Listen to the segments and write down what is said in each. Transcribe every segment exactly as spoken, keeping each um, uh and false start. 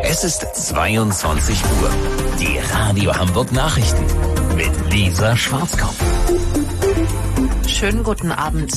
Es ist zweiundzwanzig Uhr. Die Radio Hamburg Nachrichten mit Lisa Schwarzkopf. Schönen guten Abend.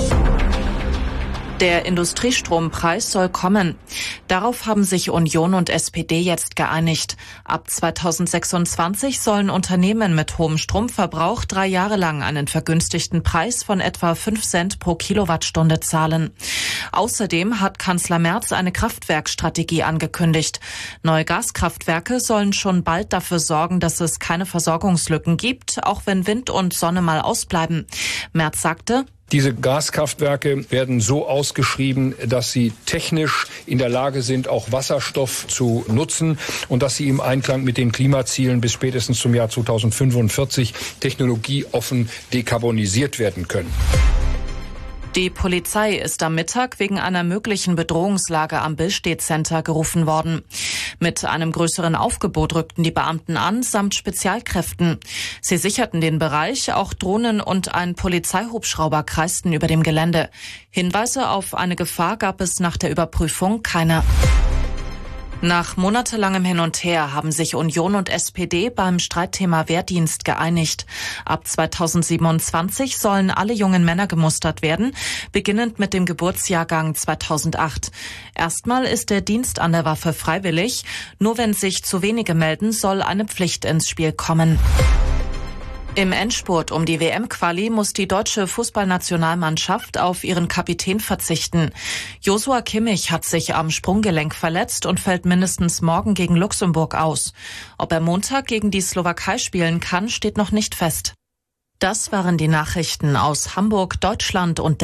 Der Industriestrompreis soll kommen. Darauf haben sich Union und S P D jetzt geeinigt. Ab zweitausendsechsundzwanzig sollen Unternehmen mit hohem Stromverbrauch drei Jahre lang einen vergünstigten Preis von etwa fünf Cent pro Kilowattstunde zahlen. Außerdem hat Kanzler Merz eine Kraftwerkstrategie angekündigt. Neue Gaskraftwerke sollen schon bald dafür sorgen, dass es keine Versorgungslücken gibt, auch wenn Wind und Sonne mal ausbleiben. Merz sagte: Diese Gaskraftwerke werden so ausgeschrieben, dass sie technisch in der Lage sind, auch Wasserstoff zu nutzen und dass sie im Einklang mit den Klimazielen bis spätestens zum Jahr zweitausendfünfundvierzig technologieoffen dekarbonisiert werden können. Die Polizei ist am Mittag wegen einer möglichen Bedrohungslage am Billstedt Center gerufen worden. Mit einem größeren Aufgebot rückten die Beamten an, samt Spezialkräften. Sie sicherten den Bereich, auch Drohnen und ein Polizeihubschrauber kreisten über dem Gelände. Hinweise auf eine Gefahr gab es nach der Überprüfung keine. Nach monatelangem Hin und Her haben sich Union und S P D beim Streitthema Wehrdienst geeinigt. Ab zweitausendsiebenundzwanzig sollen alle jungen Männer gemustert werden, beginnend mit dem Geburtsjahrgang zweitausendacht. Erstmal ist der Dienst an der Waffe freiwillig. Nur wenn sich zu wenige melden, soll eine Pflicht ins Spiel kommen. Im Endspurt um die W M-Quali muss die deutsche Fußballnationalmannschaft auf ihren Kapitän verzichten. Joshua Kimmich hat sich am Sprunggelenk verletzt und fällt mindestens morgen gegen Luxemburg aus. Ob er Montag gegen die Slowakei spielen kann, steht noch nicht fest. Das waren die Nachrichten aus Hamburg, Deutschland und